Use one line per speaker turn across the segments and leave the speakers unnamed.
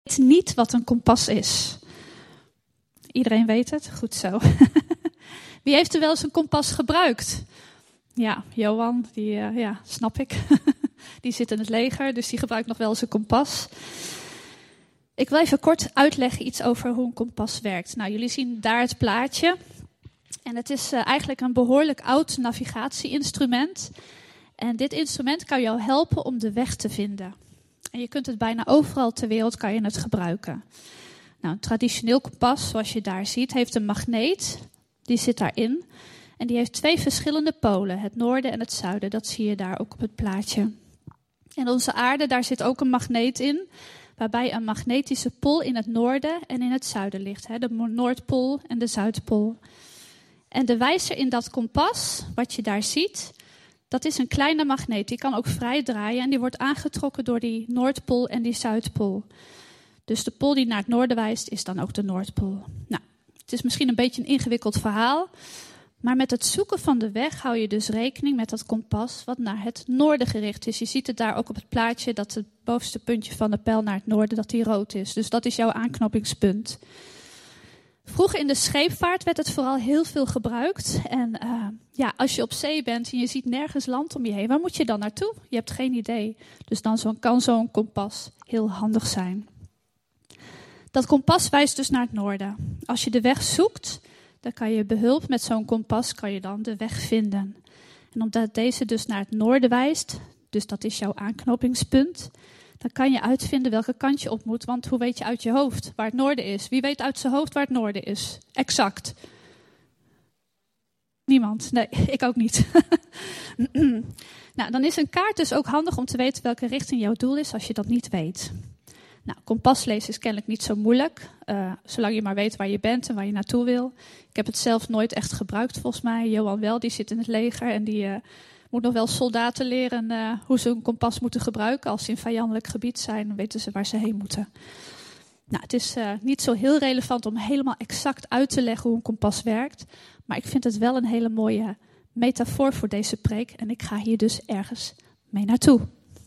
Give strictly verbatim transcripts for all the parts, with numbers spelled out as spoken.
niet wat een kompas is. Iedereen weet het? Goed zo. Wie heeft er wel eens een kompas gebruikt? Ja, Johan, die, uh, ja, snap ik. Die zit in het leger, dus die gebruikt nog wel eens een kompas. Ik wil even kort uitleggen iets over hoe een kompas werkt. Nou, jullie zien daar het plaatje. En het is uh, eigenlijk een behoorlijk oud navigatie-instrument. En dit instrument kan jou helpen om de weg te vinden. En je kunt het bijna overal ter wereld kan je het gebruiken. Nou, een traditioneel kompas, zoals je daar ziet, heeft een magneet. Die zit daarin. En die heeft twee verschillende polen, het noorden en het zuiden. Dat zie je daar ook op het plaatje. En onze aarde, daar zit ook een magneet in, waarbij een magnetische pool in het noorden en in het zuiden ligt. Hè, de Noordpool en de Zuidpool. En de wijzer in dat kompas, wat je daar ziet, dat is een kleine magneet. Die kan ook vrij draaien en die wordt aangetrokken door die Noordpool en die Zuidpool. Dus de pool die naar het noorden wijst, is dan ook de Noordpool. Nou, het is misschien een beetje een ingewikkeld verhaal. Maar met het zoeken van de weg hou je dus rekening met dat kompas wat naar het noorden gericht is. Je ziet het daar ook op het plaatje dat het bovenste puntje van de pijl naar het noorden, dat die rood is. Dus dat is jouw aanknopingspunt. Vroeger in de scheepvaart werd het vooral heel veel gebruikt. En uh, ja, als je op zee bent en je ziet nergens land om je heen, waar moet je dan naartoe? Je hebt geen idee. Dus dan zo, kan zo'n kompas heel handig zijn. Dat kompas wijst dus naar het noorden. Als je de weg zoekt, dan kan je behulp met zo'n kompas kan je dan de weg vinden. En omdat deze dus naar het noorden wijst, dus dat is jouw aanknopingspunt, dan kan je uitvinden welke kant je op moet. Want hoe weet je uit je hoofd waar het noorden is? Wie weet uit zijn hoofd waar het noorden is? Exact. Niemand. Nee, ik ook niet. Nou, dan is een kaart dus ook handig om te weten welke richting jouw doel is als je dat niet weet. Nou, kompas lezen is kennelijk niet zo moeilijk, uh, zolang je maar weet waar je bent en waar je naartoe wil. Ik heb het zelf nooit echt gebruikt volgens mij. Johan wel, die zit in het leger en die uh, moet nog wel soldaten leren uh, hoe ze een kompas moeten gebruiken. Als ze in vijandelijk gebied zijn, dan weten ze waar ze heen moeten. Nou, het is uh, niet zo heel relevant om helemaal exact uit te leggen hoe een kompas werkt, maar ik vind het wel een hele mooie metafoor voor deze preek en ik ga hier dus ergens mee naartoe.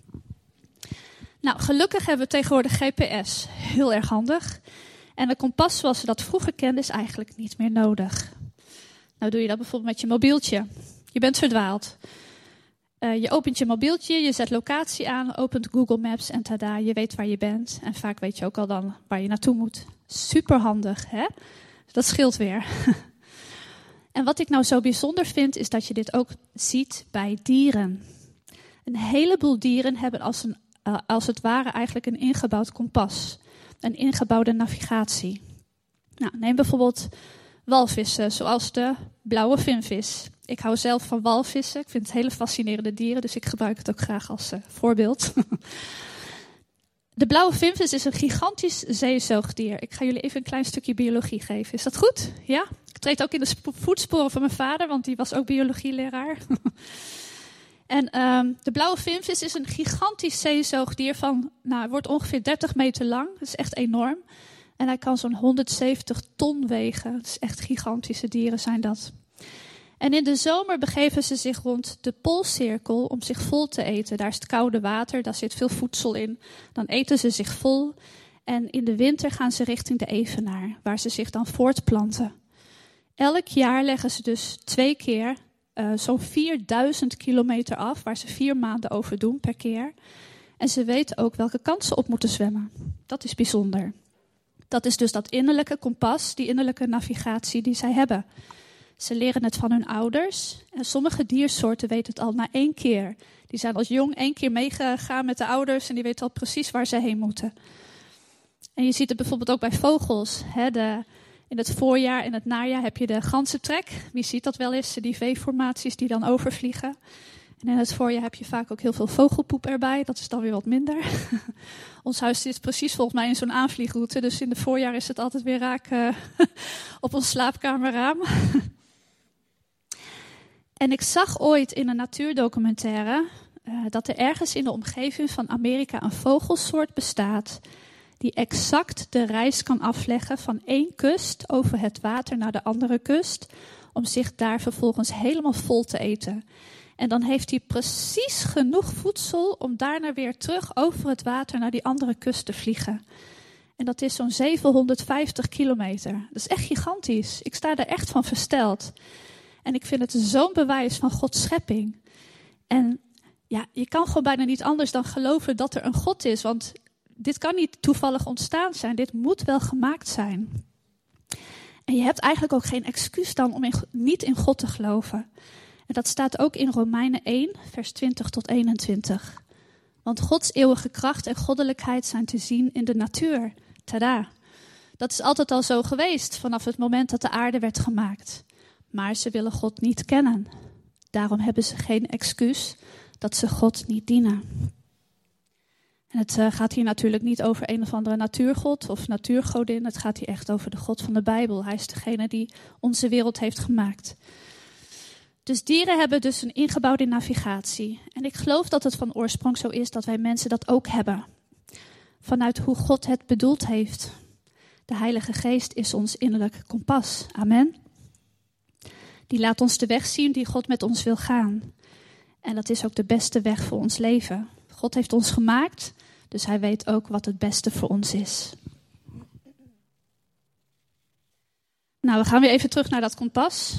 Nou, gelukkig hebben we tegenwoordig G P S. Heel erg handig. En een kompas zoals we dat vroeger kenden is eigenlijk niet meer nodig. Nou doe je dat bijvoorbeeld met je mobieltje. Je bent verdwaald. Uh, je opent je mobieltje, je zet locatie aan, opent Google Maps en tada, je weet waar je bent. En vaak weet je ook al dan waar je naartoe moet. Super handig, hè? Dat scheelt weer. En wat ik nou zo bijzonder vind, is dat je dit ook ziet bij dieren. Een heleboel dieren hebben als een Uh, als het ware eigenlijk een ingebouwd kompas. Een ingebouwde navigatie. Nou, neem bijvoorbeeld walvissen, zoals de blauwe vinvis. Ik hou zelf van walvissen. Ik vind het hele fascinerende dieren, dus ik gebruik het ook graag als uh, voorbeeld. De blauwe vinvis is een gigantisch zeezoogdier. Ik ga jullie even een klein stukje biologie geven. Is dat goed? Ja? Ik treed ook in de sp- voetsporen van mijn vader, want die was ook biologieleraar. En um, de blauwe vinvis is een gigantisch zeezoogdier van, nou, wordt ongeveer dertig meter lang. Dat is echt enorm. En hij kan zo'n honderdzeventig ton wegen. Dat is echt gigantische dieren zijn dat. En in de zomer begeven ze zich rond de poolcirkel om zich vol te eten. Daar is het koude water, daar zit veel voedsel in. Dan eten ze zich vol. En in de winter gaan ze richting de evenaar, waar ze zich dan voortplanten. Elk jaar leggen ze dus twee keer Uh, zo'n vierduizend kilometer af, waar ze vier maanden over doen per keer. En ze weten ook welke kant ze op moeten zwemmen. Dat is bijzonder. Dat is dus dat innerlijke kompas, die innerlijke navigatie die zij hebben. Ze leren het van hun ouders. En sommige diersoorten weten het al na één keer. Die zijn als jong één keer meegegaan met de ouders en die weten al precies waar ze heen moeten. En je ziet het bijvoorbeeld ook bij vogels. Hè, de... In het voorjaar en het najaar heb je de ganzentrek. Wie ziet dat wel eens? Die V-formaties die dan overvliegen. En in het voorjaar heb je vaak ook heel veel vogelpoep erbij. Dat is dan weer wat minder. Ons huis zit precies volgens mij in zo'n aanvliegroute. Dus in het voorjaar is het altijd weer raak uh, op ons slaapkamerraam. En ik zag ooit in een natuurdocumentaire uh, dat er ergens in de omgeving van Amerika een vogelsoort bestaat die exact de reis kan afleggen van één kust over het water naar de andere kust, om zich daar vervolgens helemaal vol te eten. En dan heeft hij precies genoeg voedsel om daarna weer terug over het water naar die andere kust te vliegen. En dat is zo'n zevenhonderdvijftig kilometer. Dat is echt gigantisch. Ik sta daar echt van versteld. En ik vind het zo'n bewijs van Gods schepping. En ja, je kan gewoon bijna niet anders dan geloven dat er een God is. Want dit kan niet toevallig ontstaan zijn. Dit moet wel gemaakt zijn. En je hebt eigenlijk ook geen excuus dan om in, niet in God te geloven. En dat staat ook in Romeinen één, vers twintig tot eenentwintig. Want Gods eeuwige kracht en goddelijkheid zijn te zien in de natuur. Tada. Dat is altijd al zo geweest vanaf het moment dat de aarde werd gemaakt. Maar ze willen God niet kennen. Daarom hebben ze geen excuus dat ze God niet dienen. En het uh, gaat hier natuurlijk niet over een of andere natuurgod of natuurgodin. Het gaat hier echt over de God van de Bijbel. Hij is degene die onze wereld heeft gemaakt. Dus dieren hebben dus een ingebouwde navigatie. En ik geloof dat het van oorsprong zo is dat wij mensen dat ook hebben. Vanuit hoe God het bedoeld heeft. De Heilige Geest is ons innerlijk kompas. Amen. Die laat ons de weg zien die God met ons wil gaan. En dat is ook de beste weg voor ons leven. God heeft ons gemaakt, dus hij weet ook wat het beste voor ons is. Nou, we gaan weer even terug naar dat kompas.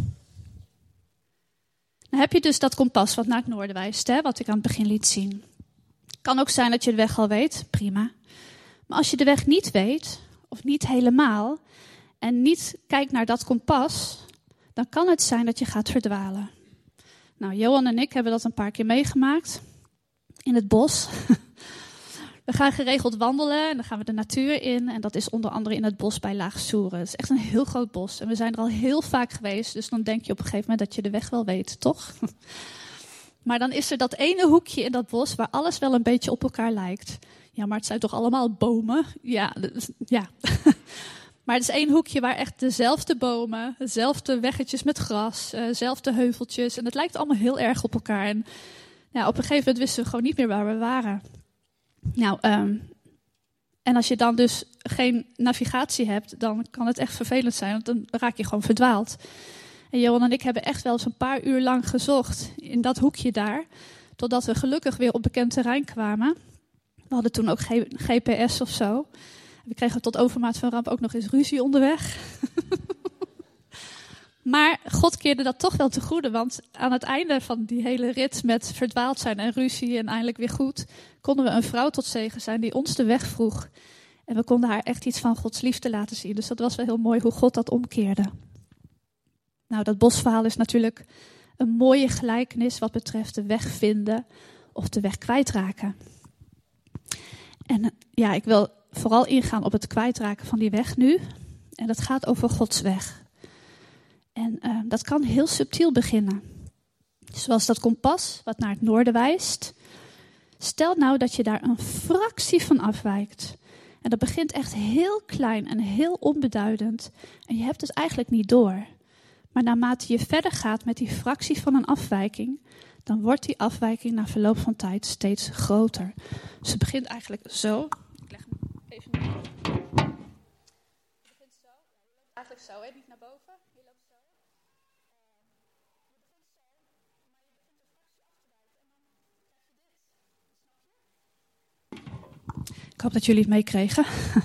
Dan heb je dus dat kompas wat naar het noorden wijst, hè, wat ik aan het begin liet zien. Kan ook zijn dat je de weg al weet, prima. Maar als je de weg niet weet, of niet helemaal, en niet kijkt naar dat kompas, dan kan het zijn dat je gaat verdwalen. Nou, Johan en ik hebben dat een paar keer meegemaakt in het bos. We gaan geregeld wandelen en dan gaan we de natuur in. En dat is onder andere in het bos bij Laag-Soeren. Het is echt een heel groot bos. En we zijn er al heel vaak geweest. Dus dan denk je op een gegeven moment dat je de weg wel weet, toch? Maar dan is er dat ene hoekje in dat bos waar alles wel een beetje op elkaar lijkt. Ja, maar het zijn toch allemaal bomen? Ja, dus, ja. Maar het is één hoekje waar echt dezelfde bomen, dezelfde weggetjes met gras, dezelfde heuveltjes. En het lijkt allemaal heel erg op elkaar. En ja, op een gegeven moment wisten we gewoon niet meer waar we waren. Nou, um, en als je dan dus geen navigatie hebt, dan kan het echt vervelend zijn. Want dan raak je gewoon verdwaald. En Johan en ik hebben echt wel eens een paar uur lang gezocht in dat hoekje daar. Totdat we gelukkig weer op bekend terrein kwamen. We hadden toen ook geen G P S of zo. We kregen tot overmaat van ramp ook nog eens ruzie onderweg. Maar God keerde dat toch wel te goede. Want aan het einde van die hele rit met verdwaald zijn en ruzie en eindelijk weer goed, konden we een vrouw tot zegen zijn die ons de weg vroeg. En we konden haar echt iets van Gods liefde laten zien. Dus dat was wel heel mooi hoe God dat omkeerde. Nou, dat bosverhaal is natuurlijk een mooie gelijkenis wat betreft de weg vinden of de weg kwijtraken. En ja, ik wil vooral ingaan op het kwijtraken van die weg nu. En dat gaat over Gods weg. En uh, dat kan heel subtiel beginnen. Zoals dat kompas wat naar het noorden wijst. Stel nou dat je daar een fractie van afwijkt. En dat begint echt heel klein en heel onbeduidend. En je hebt het eigenlijk niet door. Maar naarmate je verder gaat met die fractie van een afwijking, dan wordt die afwijking na verloop van tijd steeds groter. Dus het begint eigenlijk zo. Ik leg hem even neer. Het begint zo. Je loopt eigenlijk zo, hè? Niet naar boven. Je loopt zo. Je begint zo, maar je begint een fractie af te wijken. En dan krijg je dit. Snap je? Ik hoop dat jullie het meekregen.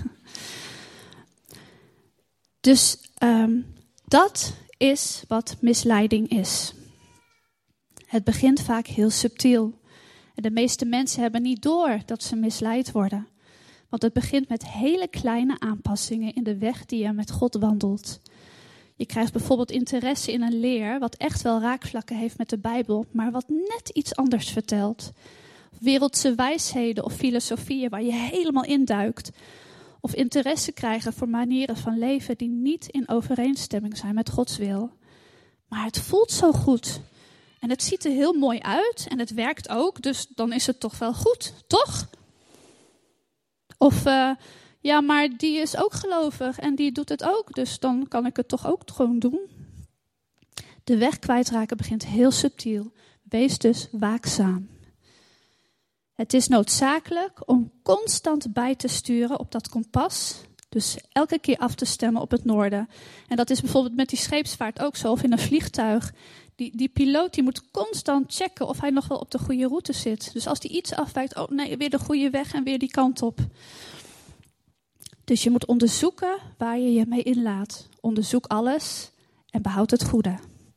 Dus um, dat is wat misleiding is. Het begint vaak heel subtiel. En de meeste mensen hebben niet door dat ze misleid worden. Want het begint met hele kleine aanpassingen in de weg die je met God wandelt. Je krijgt bijvoorbeeld interesse in een leer wat echt wel raakvlakken heeft met de Bijbel, maar wat net iets anders vertelt. Wereldse wijsheden of filosofieën waar je helemaal induikt. Of interesse krijgen voor manieren van leven die niet in overeenstemming zijn met Gods wil. Maar het voelt zo goed. En het ziet er heel mooi uit en het werkt ook, dus dan is het toch wel goed, toch? Of, uh, ja, maar die is ook gelovig en die doet het ook, dus dan kan ik het toch ook gewoon doen. De weg kwijtraken begint heel subtiel. Wees dus waakzaam. Het is noodzakelijk om constant bij te sturen op dat kompas. Dus elke keer af te stemmen op het noorden. En dat is bijvoorbeeld met die scheepsvaart ook zo, of in een vliegtuig. Die, die piloot die moet constant checken of hij nog wel op de goede route zit. Dus als hij iets afwijkt, oh nee, weer de goede weg en weer die kant op. Dus je moet onderzoeken waar je je mee inlaat. Onderzoek alles en behoud het goede.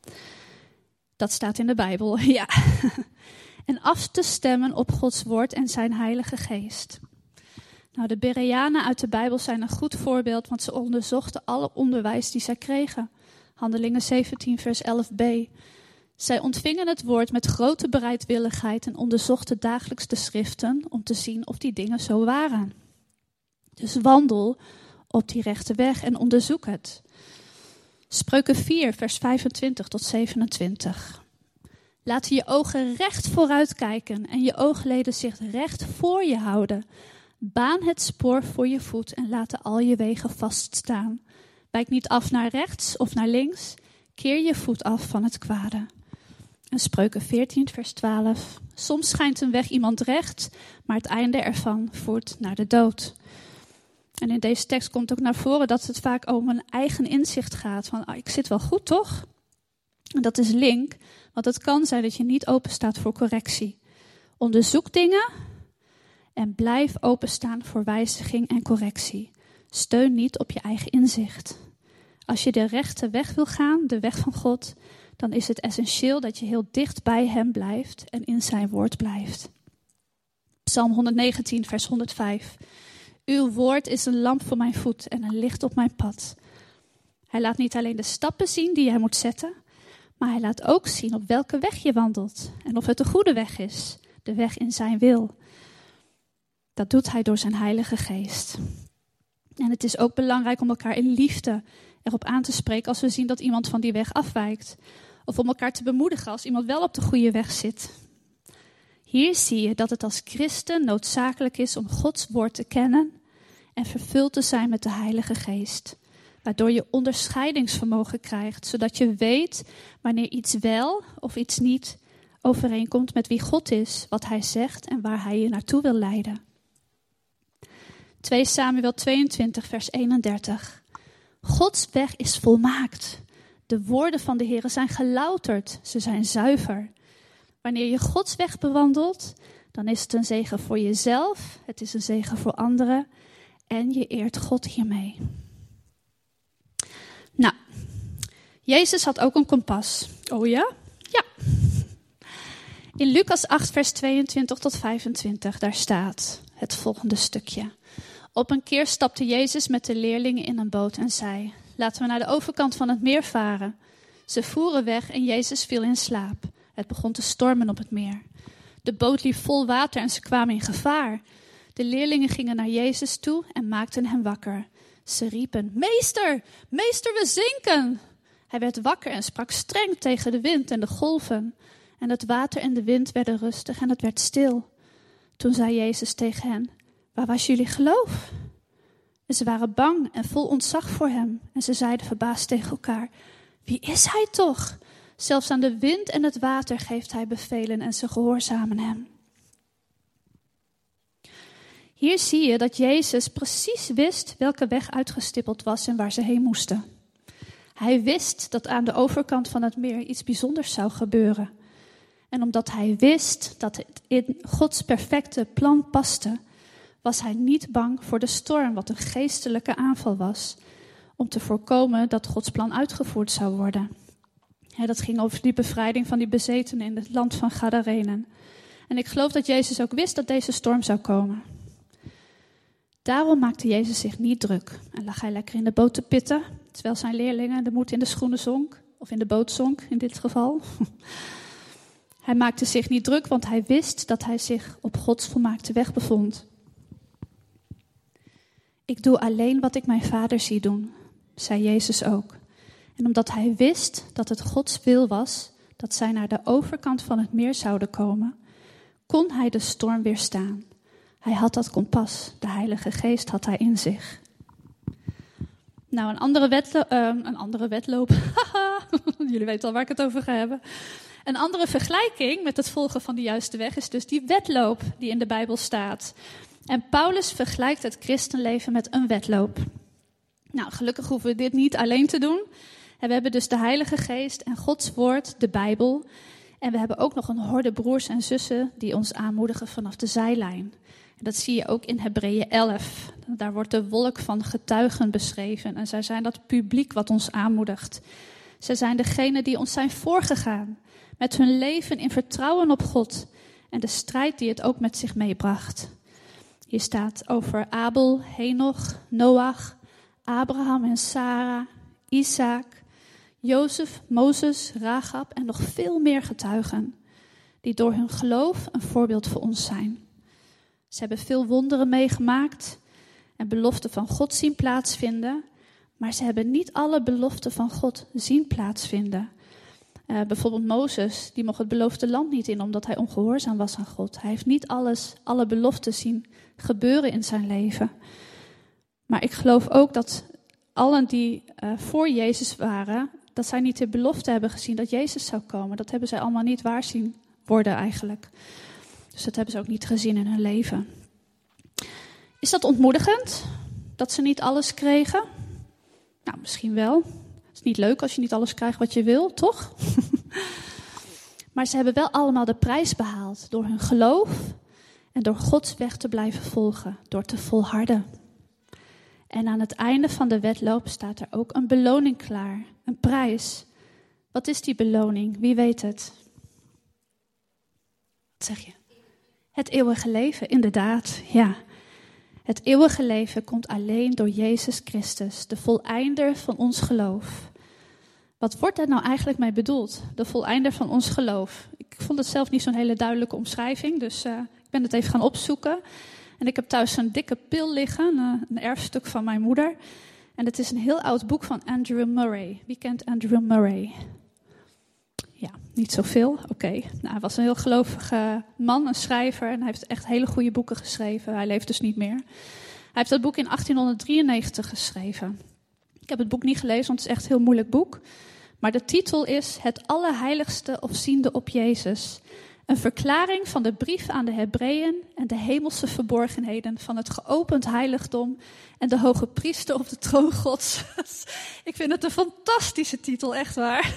Dat staat in de Bijbel, ja. En af te stemmen op Gods woord en zijn Heilige Geest. Nou, de Bereanen uit de Bijbel zijn een goed voorbeeld, want ze onderzochten alle onderwijs die zij kregen. Handelingen zeventien, vers elf b. Zij ontvingen het woord met grote bereidwilligheid en onderzochten dagelijks de schriften om te zien of die dingen zo waren. Dus wandel op die rechte weg en onderzoek het. Spreuken vier, vers vijfentwintig tot zevenentwintig. Laat je ogen recht vooruit kijken en je oogleden zich recht voor je houden. Baan het spoor voor je voet en laat al je wegen vaststaan. Wijk niet af naar rechts of naar links. Keer je voet af van het kwade. En Spreuken veertien, vers twaalf. Soms schijnt een weg iemand recht, maar het einde ervan voert naar de dood. En in deze tekst komt ook naar voren dat het vaak om een eigen inzicht gaat. Van, ah, ik zit wel goed, toch? En dat is link, want het kan zijn dat je niet open staat voor correctie. Onderzoek dingen en blijf openstaan voor wijziging en correctie. Steun niet op je eigen inzicht. Als je de rechte weg wil gaan, de weg van God, dan is het essentieel dat je heel dicht bij hem blijft en in zijn woord blijft. Psalm honderdnegentien, vers honderdvijf. Uw woord is een lamp voor mijn voet en een licht op mijn pad. Hij laat niet alleen de stappen zien die jij moet zetten, maar hij laat ook zien op welke weg je wandelt en of het de goede weg is, de weg in zijn wil. Dat doet hij door zijn Heilige Geest. En het is ook belangrijk om elkaar in liefde erop aan te spreken als we zien dat iemand van die weg afwijkt. Of om elkaar te bemoedigen als iemand wel op de goede weg zit. Hier zie je dat het als christen noodzakelijk is om Gods woord te kennen en vervuld te zijn met de Heilige Geest. Waardoor je onderscheidingsvermogen krijgt, zodat je weet wanneer iets wel of iets niet overeenkomt met wie God is, wat hij zegt en waar hij je naartoe wil leiden. twee Samuel tweeëntwintig, vers eenendertig. Gods weg is volmaakt. De woorden van de Heere zijn gelouterd, ze zijn zuiver. Wanneer je Gods weg bewandelt, dan is het een zegen voor jezelf, het is een zegen voor anderen en je eert God hiermee. Nou, Jezus had ook een kompas. Oh ja? Ja. In Lucas acht, vers tweeëntwintig tot vijfentwintig, daar staat het volgende stukje. Op een keer stapte Jezus met de leerlingen in een boot en zei, laten we naar de overkant van het meer varen. Ze voeren weg en Jezus viel in slaap. Het begon te stormen op het meer. De boot liep vol water en ze kwamen in gevaar. De leerlingen gingen naar Jezus toe en maakten hem wakker. Ze riepen, meester, meester, we zinken. Hij werd wakker en sprak streng tegen de wind en de golven. En het water en de wind werden rustig en het werd stil. Toen zei Jezus tegen hen, waar was jullie geloof? En ze waren bang en vol ontzag voor hem. En ze zeiden verbaasd tegen elkaar, wie is hij toch? Zelfs aan de wind en het water geeft hij bevelen en ze gehoorzamen hem. Hier zie je dat Jezus precies wist welke weg uitgestippeld was en waar ze heen moesten. Hij wist dat aan de overkant van het meer iets bijzonders zou gebeuren. En omdat hij wist dat het in Gods perfecte plan paste, was hij niet bang voor de storm, wat een geestelijke aanval was, om te voorkomen dat Gods plan uitgevoerd zou worden. Ja, dat ging over die bevrijding van die bezetenen in het land van Gadarenen. En ik geloof dat Jezus ook wist dat deze storm zou komen. Daarom maakte Jezus zich niet druk en lag hij lekker in de boot te pitten, terwijl zijn leerlingen de moed in de schoenen zonk, of in de boot zonk in dit geval. Hij maakte zich niet druk, want hij wist dat hij zich op Gods volmaakte weg bevond. Ik doe alleen wat ik mijn Vader zie doen, zei Jezus ook. En omdat hij wist dat het Gods wil was dat zij naar de overkant van het meer zouden komen, kon hij de storm weerstaan. Hij had dat kompas, de Heilige Geest had hij in zich. Nou, een andere, wetlo- uh, een andere wedloop, jullie weten al waar ik het over ga hebben. Een andere vergelijking met het volgen van de juiste weg is dus die wedloop die in de Bijbel staat. En Paulus vergelijkt het christenleven met een wedloop. Nou, gelukkig hoeven we dit niet alleen te doen. En we hebben dus de Heilige Geest en Gods woord, de Bijbel. En we hebben ook nog een horde broers en zussen die ons aanmoedigen vanaf de zijlijn. Dat zie je ook in Hebreeën elf. Daar wordt de wolk van getuigen beschreven. En zij zijn dat publiek wat ons aanmoedigt. Zij zijn degene die ons zijn voorgegaan. Met hun leven in vertrouwen op God. En de strijd die het ook met zich meebracht. Hier staat over Abel, Henoch, Noach, Abraham en Sarah, Isaac, Jozef, Mozes, Rahab en nog veel meer getuigen. Die door hun geloof een voorbeeld voor ons zijn. Ze hebben veel wonderen meegemaakt en beloften van God zien plaatsvinden. Maar ze hebben niet alle beloften van God zien plaatsvinden. Uh, bijvoorbeeld Mozes, die mocht het beloofde land niet in omdat hij ongehoorzaam was aan God. Hij heeft niet alles, alle beloften zien gebeuren in zijn leven. Maar ik geloof ook dat allen die uh, voor Jezus waren, dat zij niet de belofte hebben gezien dat Jezus zou komen. Dat hebben zij allemaal niet waar zien worden eigenlijk. Dus dat hebben ze ook niet gezien in hun leven. Is dat ontmoedigend? Dat ze niet alles kregen? Nou, misschien wel. Het is niet leuk als je niet alles krijgt wat je wil, toch? Maar ze hebben wel allemaal de prijs behaald door hun geloof en door Gods weg te blijven volgen, door te volharden. En aan het einde van de wedloop staat er ook een beloning klaar, een prijs. Wat is die beloning? Wie weet het? Wat zeg je? Het eeuwige leven, inderdaad, ja. Het eeuwige leven komt alleen door Jezus Christus, de voleinder van ons geloof. Wat wordt daar nou eigenlijk mee bedoeld? De voleinder van ons geloof. Ik vond het zelf niet zo'n hele duidelijke omschrijving, dus uh, ik ben het even gaan opzoeken. En ik heb thuis een dikke pil liggen, uh, een erfstuk van mijn moeder. En het is een heel oud boek van Andrew Murray. Wie kent Andrew Murray? Ja, niet zoveel. Oké. Okay. Nou, hij was een heel gelovige man, een schrijver. En hij heeft echt hele goede boeken geschreven. Hij leeft dus niet meer. Hij heeft dat boek in achttienhonderddrieënnegentig geschreven. Ik heb het boek niet gelezen, want het is echt een heel moeilijk boek. Maar de titel is Het Allerheiligste of Ziende op Jezus. Een verklaring van de brief aan de Hebreeën en de hemelse verborgenheden van het geopend heiligdom en de hoge priester op de troon Gods. Ik vind het een fantastische titel, echt waar.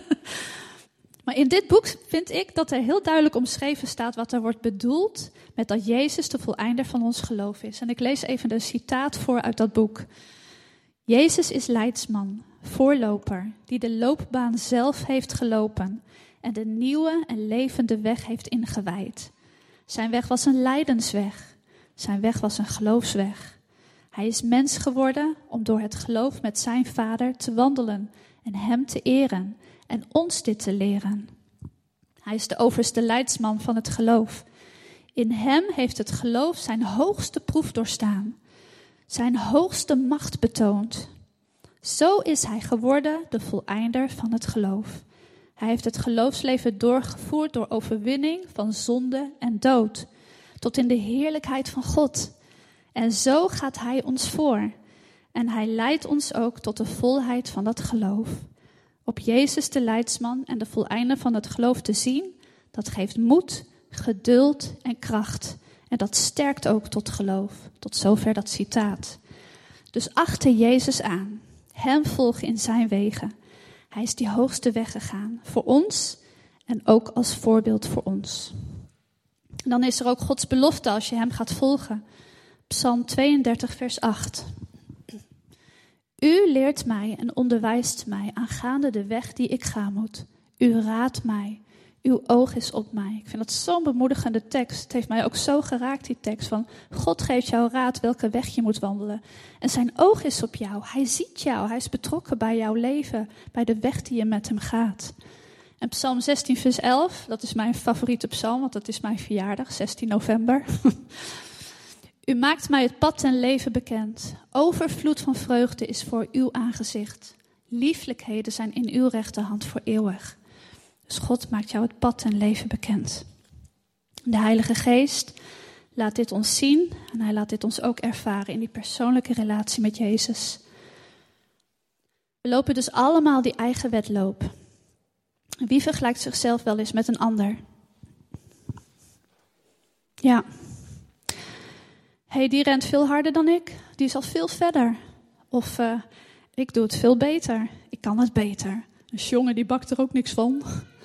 Maar in dit boek vind ik dat er heel duidelijk omschreven staat wat er wordt bedoeld met dat Jezus de voleinder van ons geloof is. En ik lees even een citaat voor uit dat boek. Jezus is leidsman, voorloper, die de loopbaan zelf heeft gelopen en de nieuwe en levende weg heeft ingewijd. Zijn weg was een lijdensweg, zijn weg was een geloofsweg. Hij is mens geworden om door het geloof met zijn Vader te wandelen en hem te eren en ons dit te leren. Hij is de overste leidsman van het geloof. In hem heeft het geloof zijn hoogste proef doorstaan, zijn hoogste macht betoond. Zo is hij geworden de voleinder van het geloof. Hij heeft het geloofsleven doorgevoerd door overwinning van zonde en dood, tot in de heerlijkheid van God. En zo gaat hij ons voor. En hij leidt ons ook tot de volheid van dat geloof. Op Jezus de leidsman en de voleinder van het geloof te zien, dat geeft moed, geduld en kracht. En dat sterkt ook tot geloof. Tot zover dat citaat. Dus achter Jezus aan. Hem volgen in zijn wegen. Hij is die hoogste weg gegaan. Voor ons en ook als voorbeeld voor ons. En dan is er ook Gods belofte als je hem gaat volgen. Psalm tweeëndertig vers acht. U leert mij en onderwijst mij aangaande de weg die ik gaan moet. U raadt mij. Uw oog is op mij. Ik vind dat zo'n bemoedigende tekst. Het heeft mij ook zo geraakt, die tekst van God geeft jou raad welke weg je moet wandelen. En zijn oog is op jou. Hij ziet jou. Hij is betrokken bij jouw leven. Bij de weg die je met hem gaat. En Psalm zestien vers elf, dat is mijn favoriete psalm, want dat is mijn verjaardag, zestien november. U maakt mij het pad ten leven bekend. Overvloed van vreugde is voor uw aangezicht. Lieflijkheden zijn in uw rechterhand voor eeuwig. Dus God maakt jou het pad ten leven bekend. De Heilige Geest laat dit ons zien en hij laat dit ons ook ervaren in die persoonlijke relatie met Jezus. We lopen dus allemaal die eigen wedloop. Wie vergelijkt zichzelf wel eens met een ander? Ja. Hé, hey, die rent veel harder dan ik. Die is al veel verder. Of uh, ik doe het veel beter. Ik kan het beter. Een jongen die bakt er ook niks van.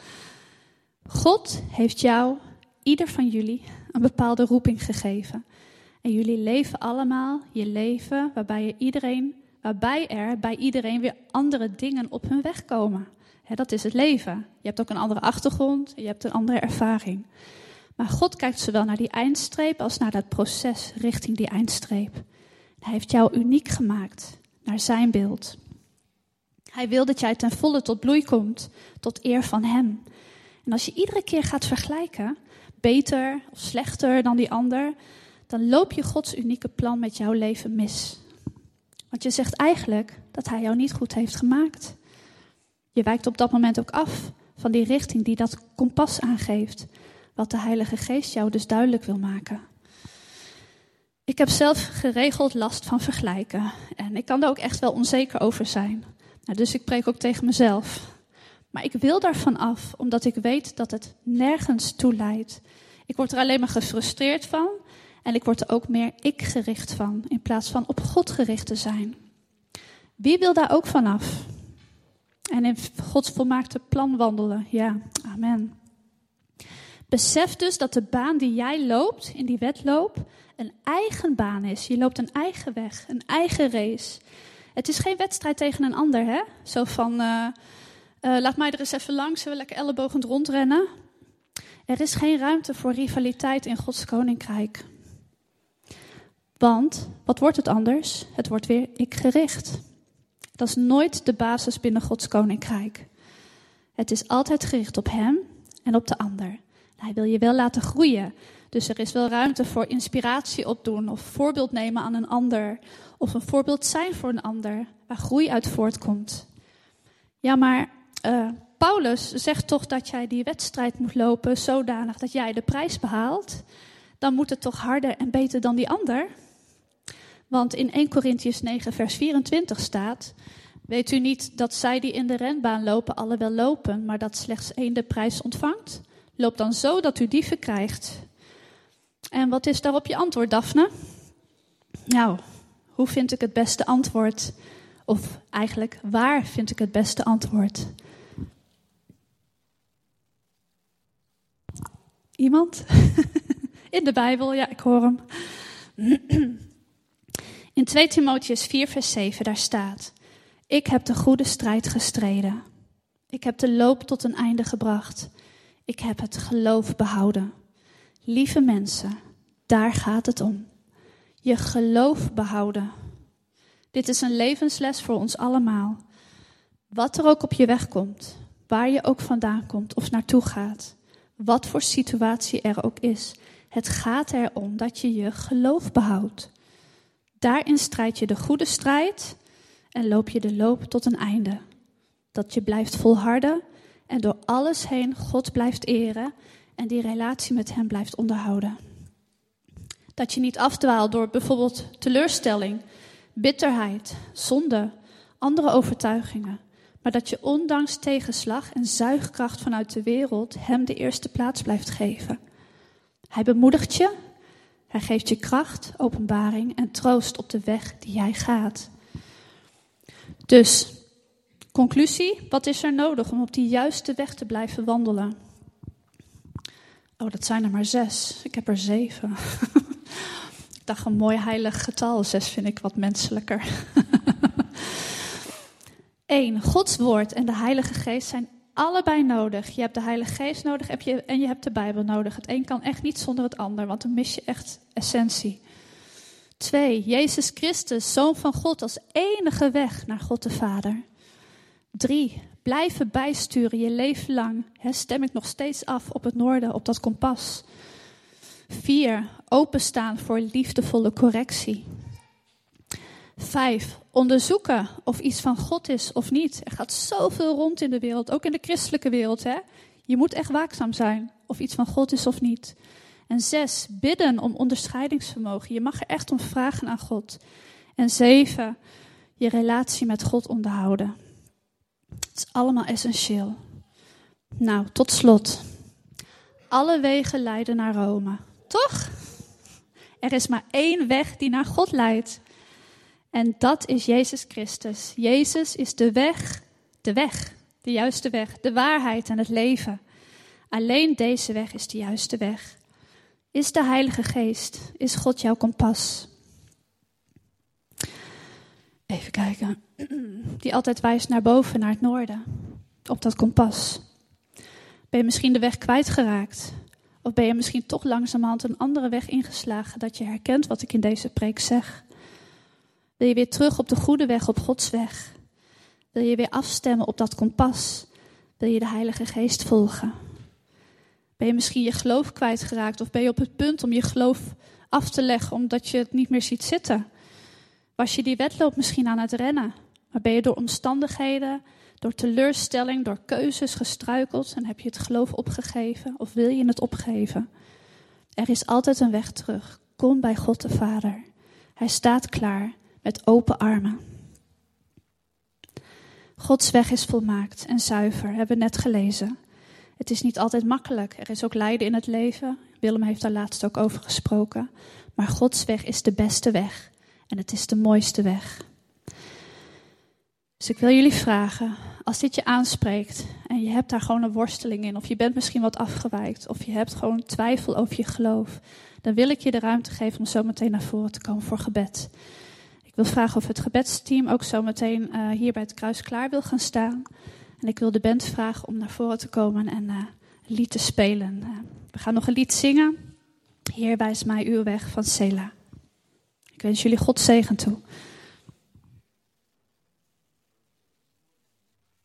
God heeft jou, ieder van jullie, een bepaalde roeping gegeven. En jullie leven allemaal je leven waarbij, je iedereen, waarbij er bij iedereen weer andere dingen op hun weg komen. He, dat is het leven. Je hebt ook een andere achtergrond, je hebt een andere ervaring. Maar God kijkt zowel naar die eindstreep als naar dat proces richting die eindstreep. Hij heeft jou uniek gemaakt naar zijn beeld. Hij wil dat jij ten volle tot bloei komt, tot eer van hem. En als je iedere keer gaat vergelijken, beter of slechter dan die ander, dan loop je Gods unieke plan met jouw leven mis. Want je zegt eigenlijk dat hij jou niet goed heeft gemaakt. Je wijkt op dat moment ook af van die richting die dat kompas aangeeft, wat de Heilige Geest jou dus duidelijk wil maken. Ik heb zelf geregeld last van vergelijken en ik kan daar ook echt wel onzeker over zijn. Nou, dus ik preek ook tegen mezelf. Maar ik wil daarvan af, omdat ik weet dat het nergens toe leidt. Ik word er alleen maar gefrustreerd van en ik word er ook meer ik-gericht van, in plaats van op God gericht te zijn. Wie wil daar ook vanaf? En in Gods volmaakte plan wandelen. Ja, amen. Besef dus dat de baan die jij loopt, in die wedloop, een eigen baan is. Je loopt een eigen weg, een eigen race. Het is geen wedstrijd tegen een ander, hè? Zo van, uh, uh, laat mij er eens even langs, we lekker ellebogend rondrennen. Er is geen ruimte voor rivaliteit in Gods koninkrijk. Want, wat wordt het anders? Het wordt weer ik-gericht. Dat is nooit de basis binnen Gods koninkrijk. Het is altijd gericht op hem en op de ander. Hij wil je wel laten groeien. Dus er is wel ruimte voor inspiratie opdoen of voorbeeld nemen aan een ander. Of een voorbeeld zijn voor een ander, waar groei uit voortkomt. Ja, maar uh, Paulus zegt toch dat jij die wedstrijd moet lopen zodanig dat jij de prijs behaalt. Dan moet het toch harder en beter dan die ander. Want in eerste Korintiërs negen vers vierentwintig staat: weet u niet dat zij die in de renbaan lopen alle wel lopen, maar dat slechts één de prijs ontvangt? Loop dan zo dat u die verkrijgt. En wat is daarop je antwoord, Daphne? Nou, hoe vind ik het beste antwoord? Of eigenlijk, waar vind ik het beste antwoord? Iemand? In de Bijbel, ja, ik hoor hem. In tweede Timotheüs vier vers zeven, daar staat: ik heb de goede strijd gestreden. Ik heb de loop tot een einde gebracht. Ik heb het geloof behouden. Lieve mensen, daar gaat het om. Je geloof behouden. Dit is een levensles voor ons allemaal. Wat er ook op je weg komt, waar je ook vandaan komt of naartoe gaat, wat voor situatie er ook is, het gaat erom dat je je geloof behoudt. Daarin strijd je de goede strijd en loop je de loop tot een einde. Dat je blijft volharden en door alles heen God blijft eren en die relatie met hem blijft onderhouden. Dat je niet afdwaalt door bijvoorbeeld teleurstelling, bitterheid, zonde, andere overtuigingen. Maar dat je ondanks tegenslag en zuigkracht vanuit de wereld hem de eerste plaats blijft geven. Hij bemoedigt je, hij geeft je kracht, openbaring en troost op de weg die jij gaat. Dus, conclusie, wat is er nodig om op die juiste weg te blijven wandelen? Oh, dat zijn er maar zes. Ik heb er zeven. Ik dacht een mooi heilig getal. Zes vind ik wat menselijker. Eén, Gods woord en de Heilige Geest zijn allebei nodig. Je hebt de Heilige Geest nodig heb je, en je hebt de Bijbel nodig. Het een kan echt niet zonder het ander, want dan mis je echt essentie. Twee, Jezus Christus, Zoon van God, als enige weg naar God de Vader. Drie, blijven bijsturen je leven lang. He, stem ik nog steeds af op het noorden, op dat kompas. Vier, openstaan voor liefdevolle correctie. Vijf, onderzoeken of iets van God is of niet. Er gaat zoveel rond in de wereld, ook in de christelijke wereld. Hè? Je moet echt waakzaam zijn of iets van God is of niet. En zes, bidden om onderscheidingsvermogen. Je mag er echt om vragen aan God. En zeven, je relatie met God onderhouden. Het is allemaal essentieel. Nou, tot slot. Alle wegen leiden naar Rome. Toch? Er is maar één weg die naar God leidt. En dat is Jezus Christus. Jezus is de weg, de weg, de juiste weg, de waarheid en het leven. Alleen deze weg is de juiste weg. Is de Heilige Geest, is God jouw kompas? Even kijken. Die altijd wijst naar boven, naar het noorden. Op dat kompas. Ben je misschien de weg kwijtgeraakt? Of ben je misschien toch langzamerhand een andere weg ingeslagen, dat je herkent wat ik in deze preek zeg? Wil je weer terug op de goede weg, op Gods weg? Wil je weer afstemmen op dat kompas? Wil je de Heilige Geest volgen? Ben je misschien je geloof kwijtgeraakt? Of ben je op het punt om je geloof af te leggen omdat je het niet meer ziet zitten? Was je die wedloop misschien aan het rennen? Maar ben je door omstandigheden, door teleurstelling, door keuzes gestruikeld en heb je het geloof opgegeven? Of wil je het opgeven? Er is altijd een weg terug. Kom bij God de Vader. Hij staat klaar met open armen. Gods weg is volmaakt en zuiver, hebben we net gelezen. Het is niet altijd makkelijk. Er is ook lijden in het leven. Willem heeft daar laatst ook over gesproken. Maar Gods weg is de beste weg. En het is de mooiste weg. Dus ik wil jullie vragen, als dit je aanspreekt en je hebt daar gewoon een worsteling in, of je bent misschien wat afgewijkt, of je hebt gewoon twijfel over je geloof, dan wil ik je de ruimte geven om zo meteen naar voren te komen voor gebed. Ik wil vragen of het gebedsteam ook zo meteen uh, hier bij het kruis klaar wil gaan staan. En ik wil de band vragen om naar voren te komen en uh, een lied te spelen. Uh, we gaan nog een lied zingen. Heer, wijs mij uw weg van Sela. Ik wens jullie God zegen toe.